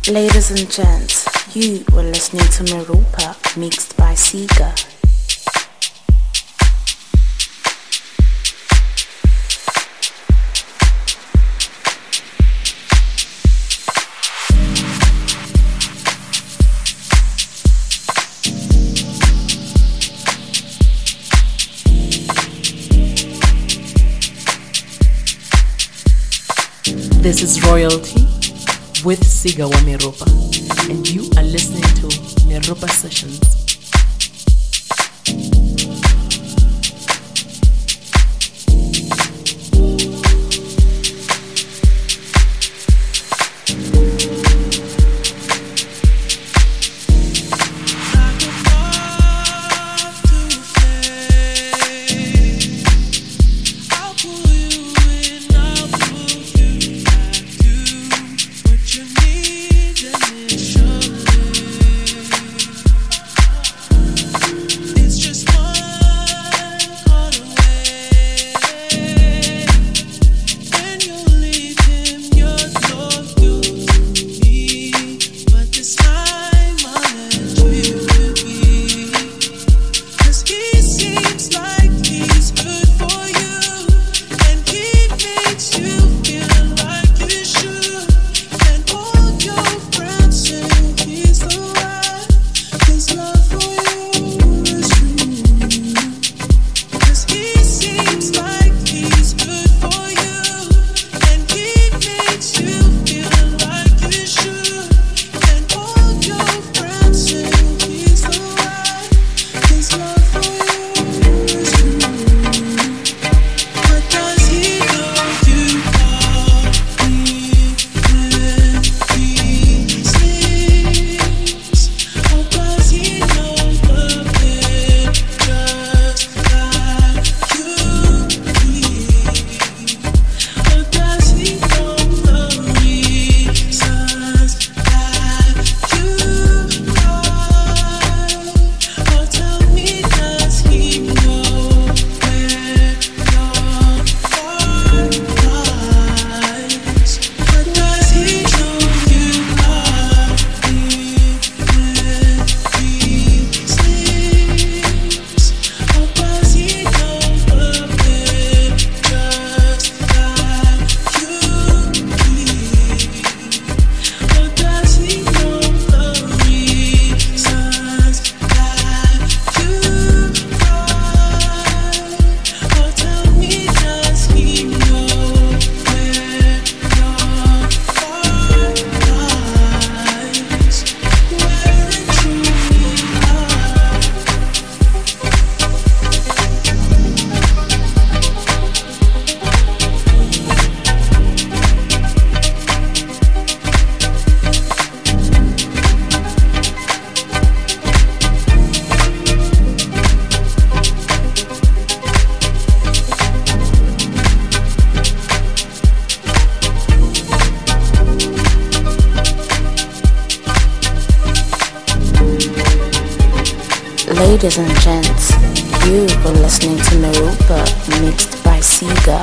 Ladies and gents, you were listening to Merupa, mixed by Sega. This is Royalty with Siga wa Merupa, and you are listening to Merupa Sessions. Ladies and gents, you were listening to Merupa, mixed by Sega.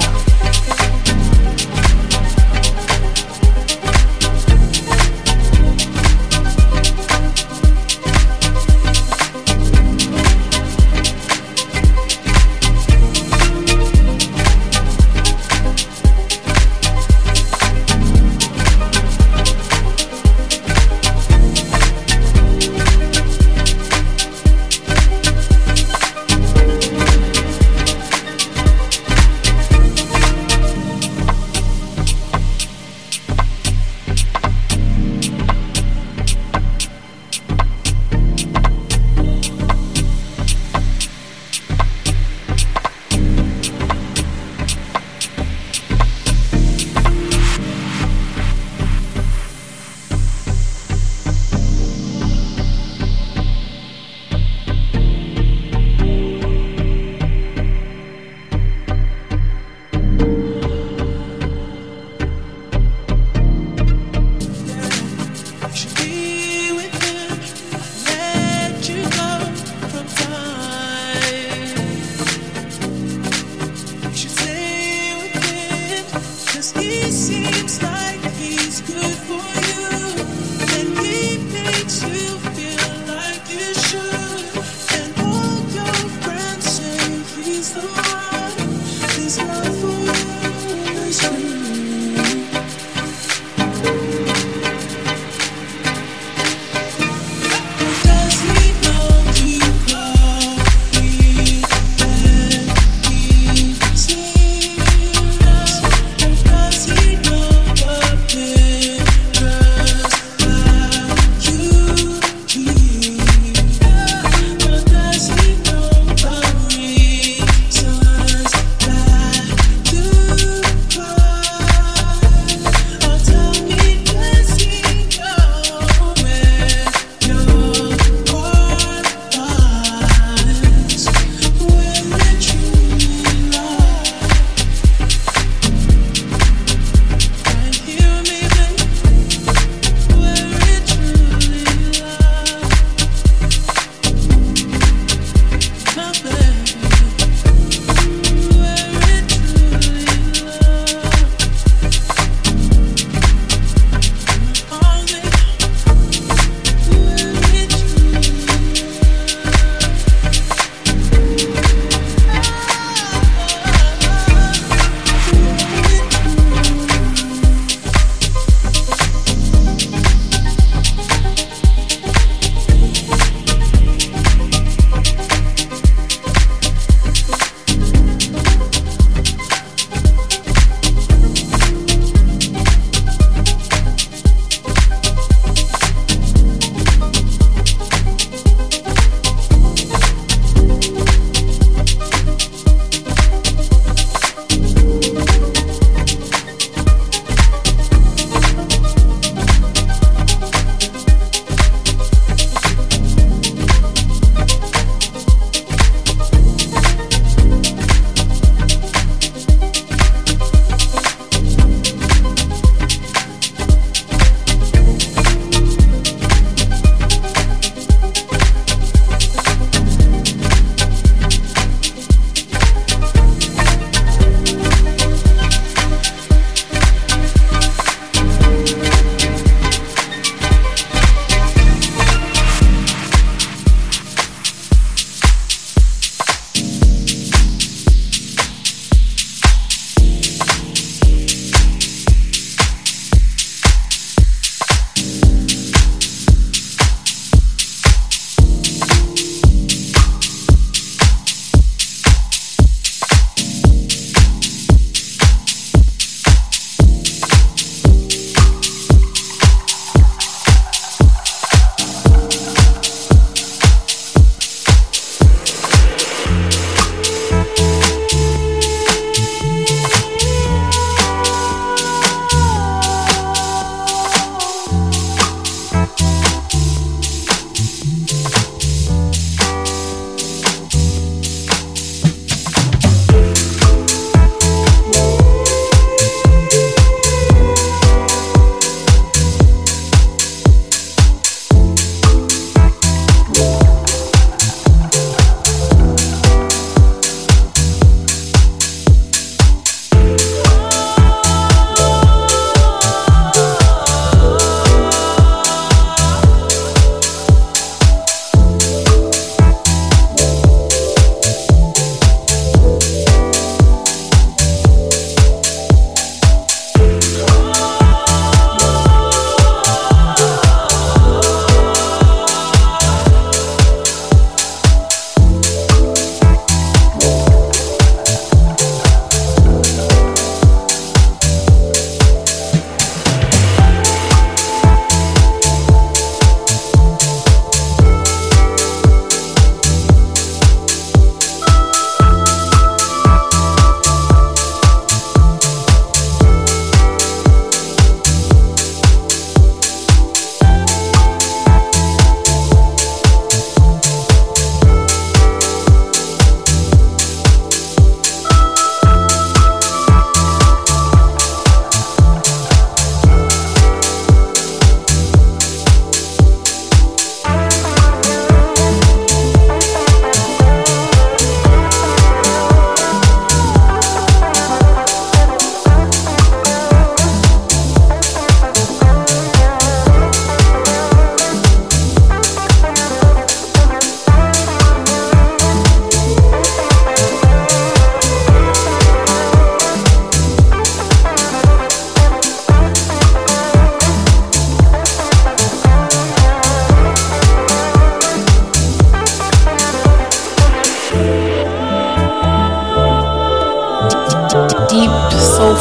Seems like he's good for you.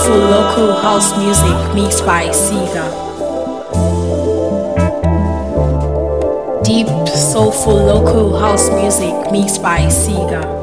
soulful local house music mixed by Siga. Deep soulful local house music mixed by Siga.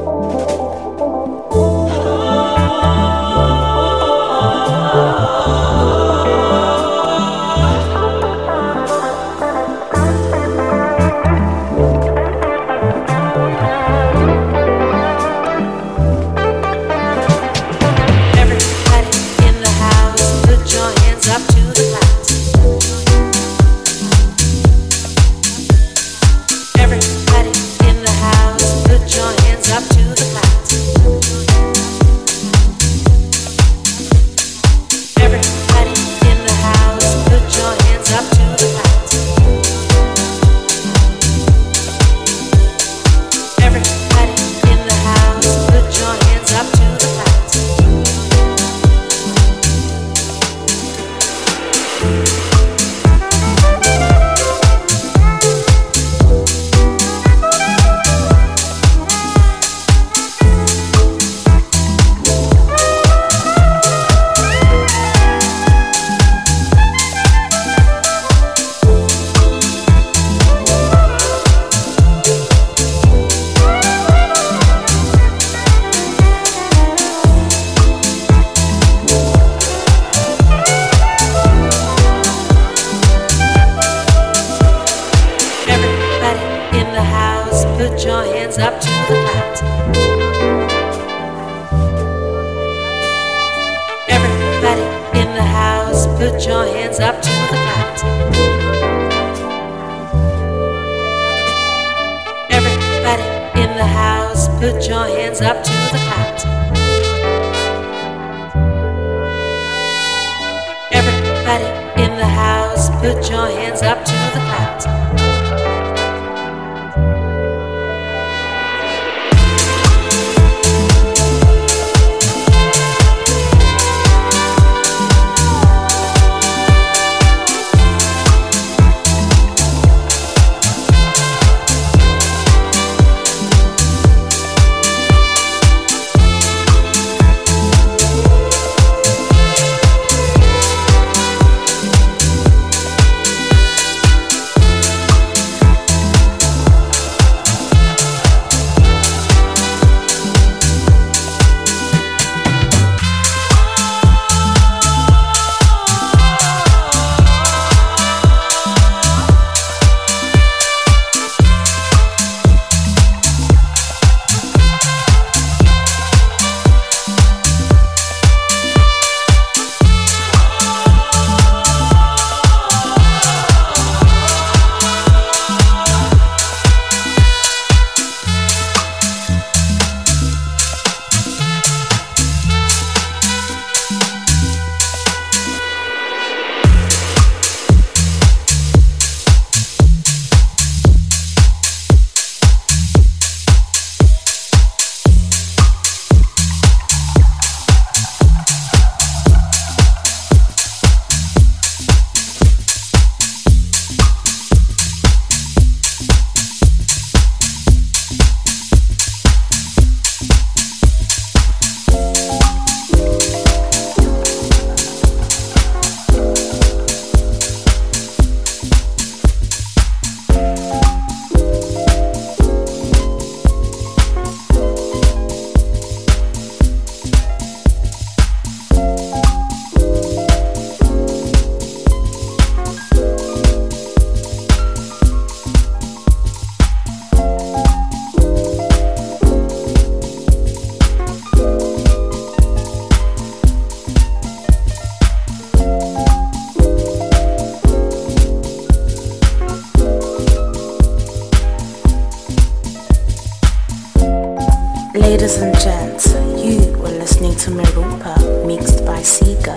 Ladies and gents, you were listening to Merupa mixed by Siga.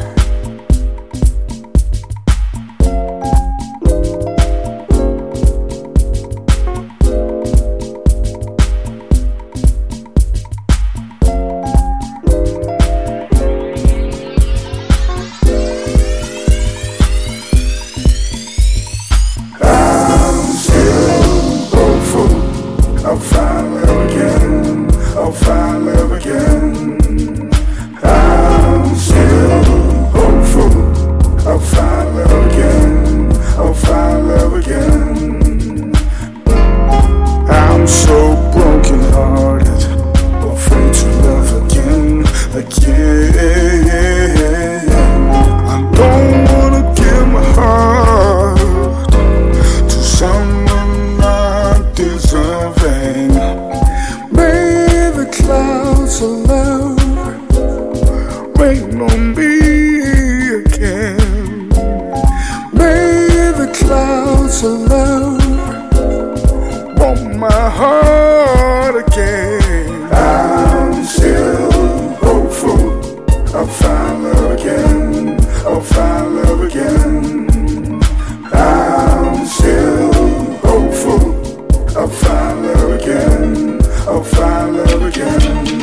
I'll find love again. I'm still rain on me again. May the clouds alone warm my heart again. I'm still hopeful I'll find love again. I'll find love again. I'm still hopeful I'll find love again. I'll find love again.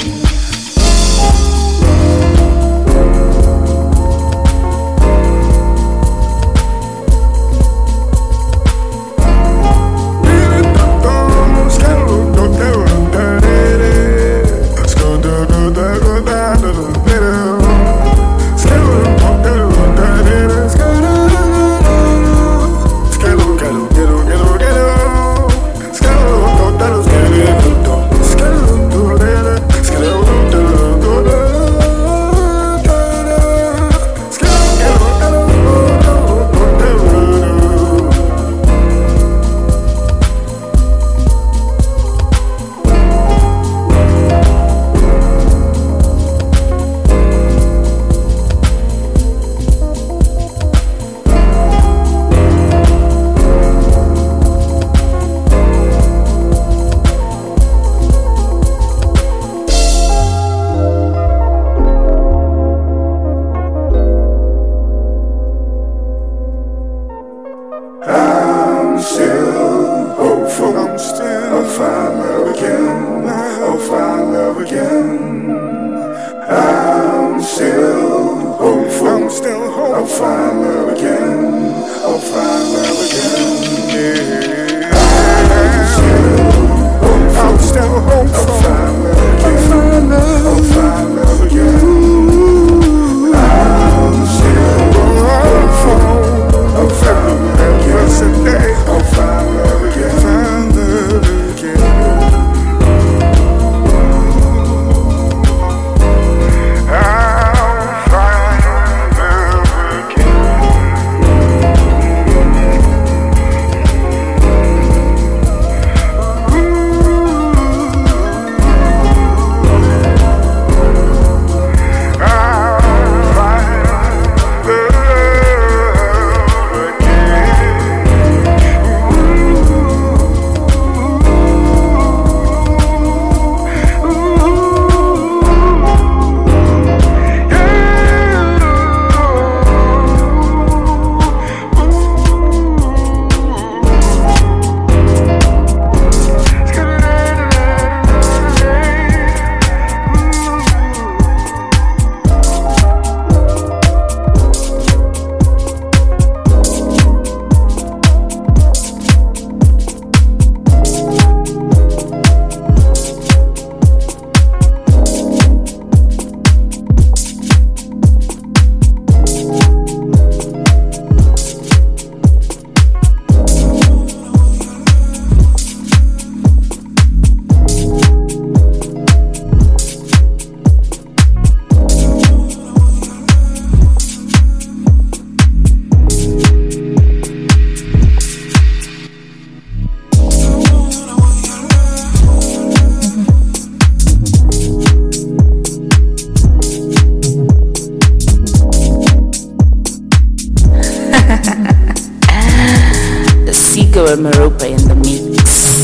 Maropa in the mix.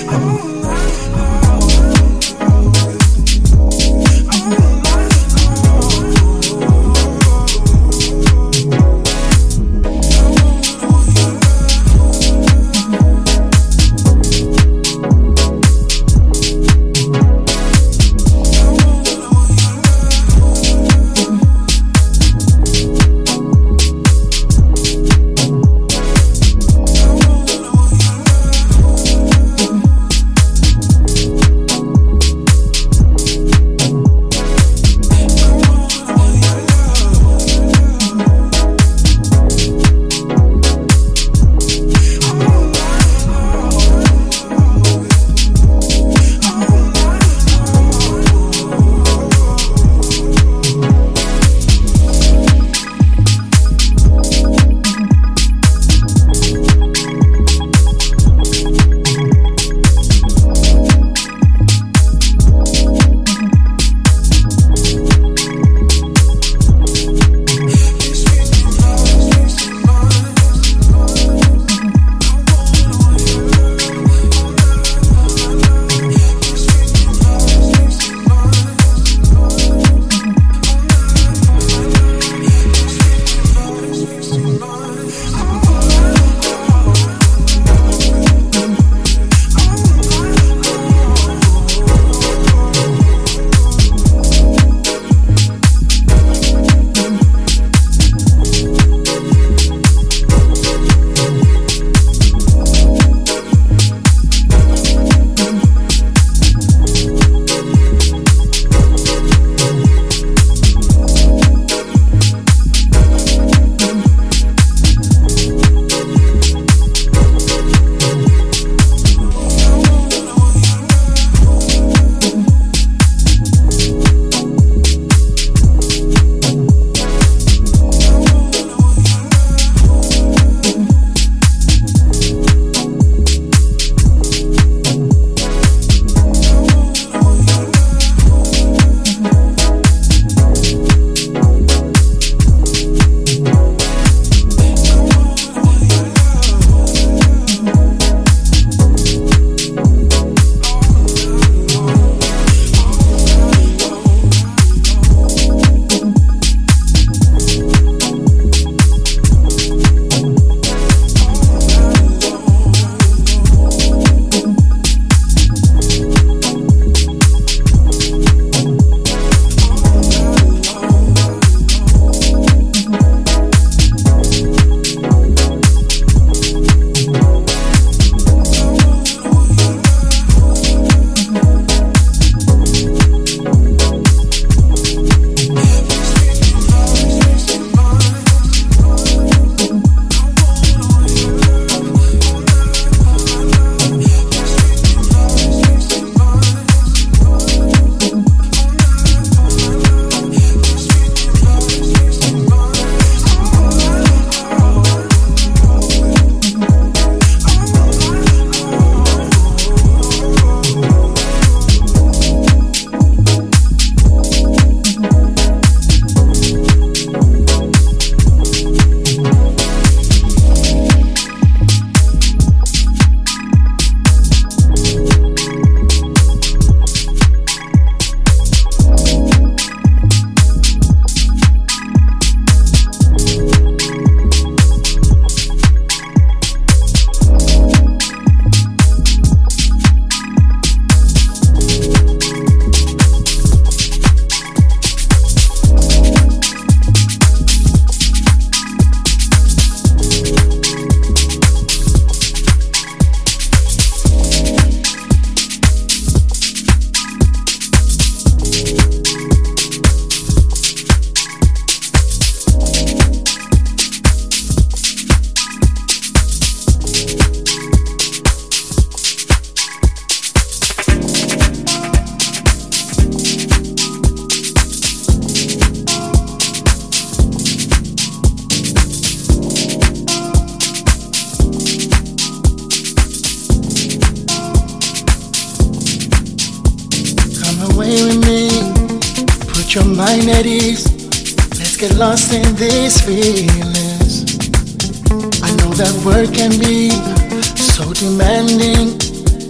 your mind at ease. Let's get lost in these feelings. I know that work can be so demanding. I see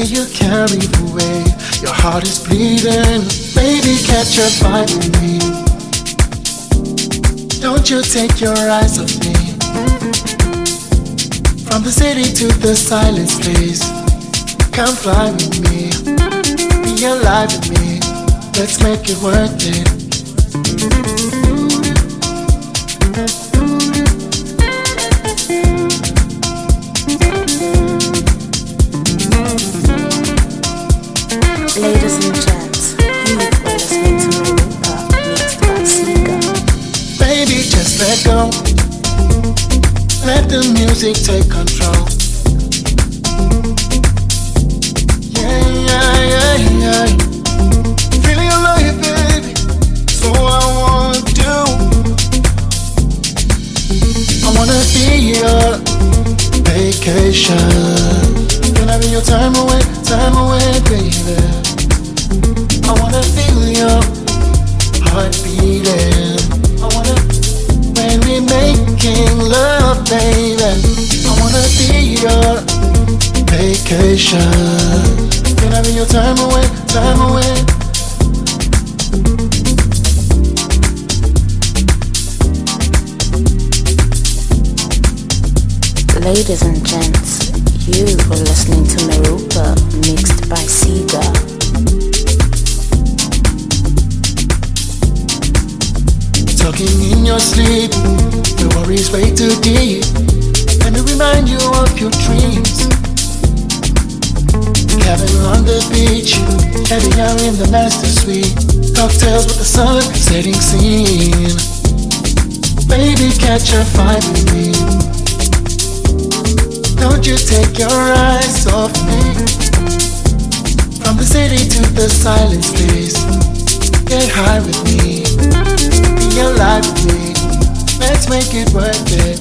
you carry the weight. Your heart is bleeding. Baby, catch a fight with me. Don't you take your eyes off me. From the city to the silent space. Come fly with me. Be alive with me. Let's make it worth it. Ladies and gents, you are listening to Marupa, mixed by Sega. Baby, just let go. Let the music take control. Yeah. Feeling alive, baby. So I want to. I wanna be your vacation. Can I be your time away, baby? I wanna feel your heart beating. I wanna, when we making love, baby. I wanna be your vacation. Can I be your time away? Ladies and gents, you are listening to Marupa, mixed by Sega. Talking in your sleep, your worries way too deep. Let me remind you of your dreams. Cabin on the beach, heavy out in the master suite. Cocktails with the sun setting scene. Baby, catch a fight with me. Don't you take your eyes off me. From the city to the silent space. Get high with me. Be alive with me. Let's make it worth it.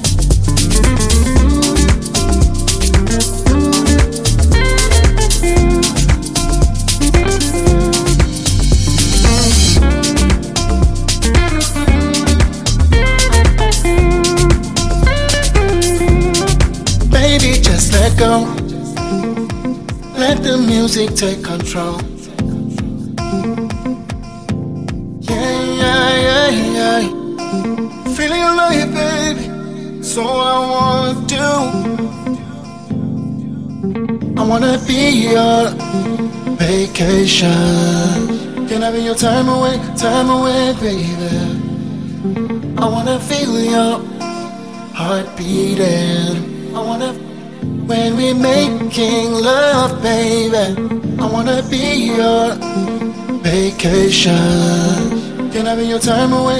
Baby, just let go. Let the music take control. Yeah. Feeling alive, baby. So I want to. I wanna be your vacation. Can I be your time away, baby? I wanna feel your heart beating. I wanna, when we making love, baby. I wanna be your vacation. Can I be your time away?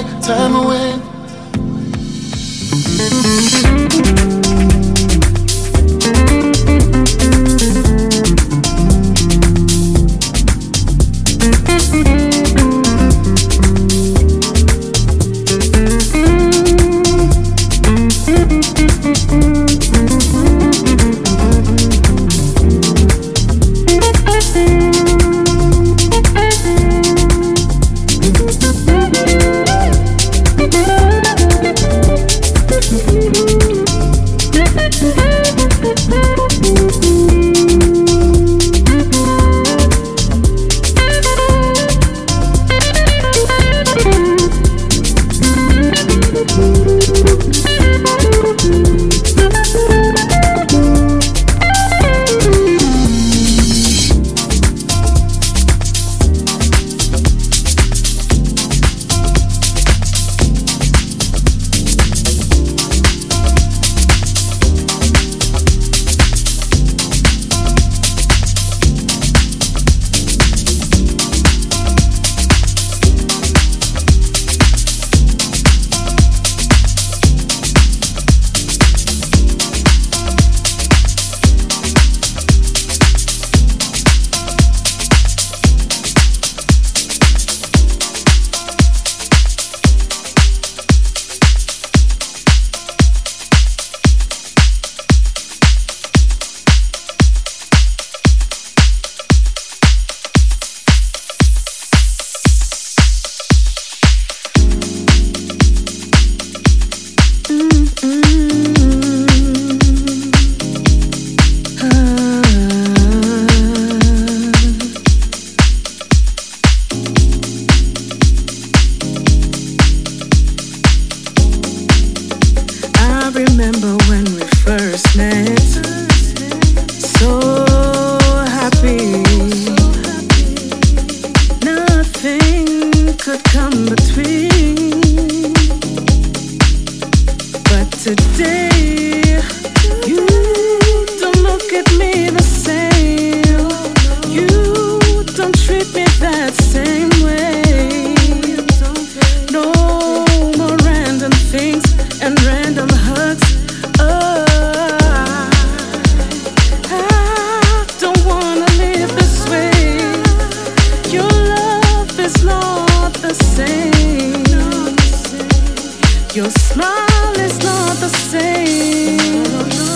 Your smile is not the same.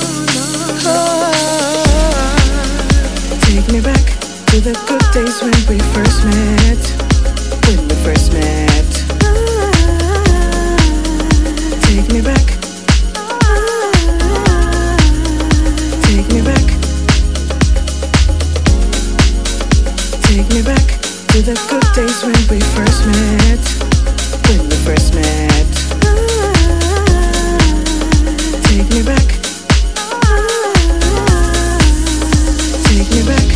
Take me back to the good days when we first met. When we first met. Take me back. Take me back. Take me back to the good days when we first met. When we first met. Take me back. Take me back.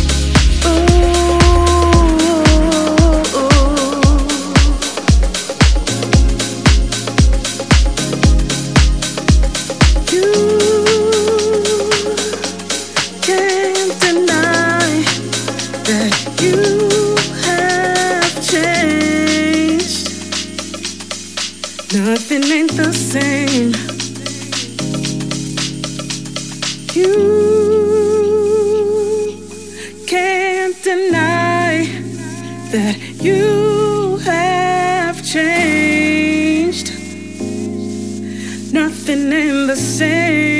You can't deny that you have changed. Nothing ain't the same. You can't deny that you have changed. Nothing ain't the same.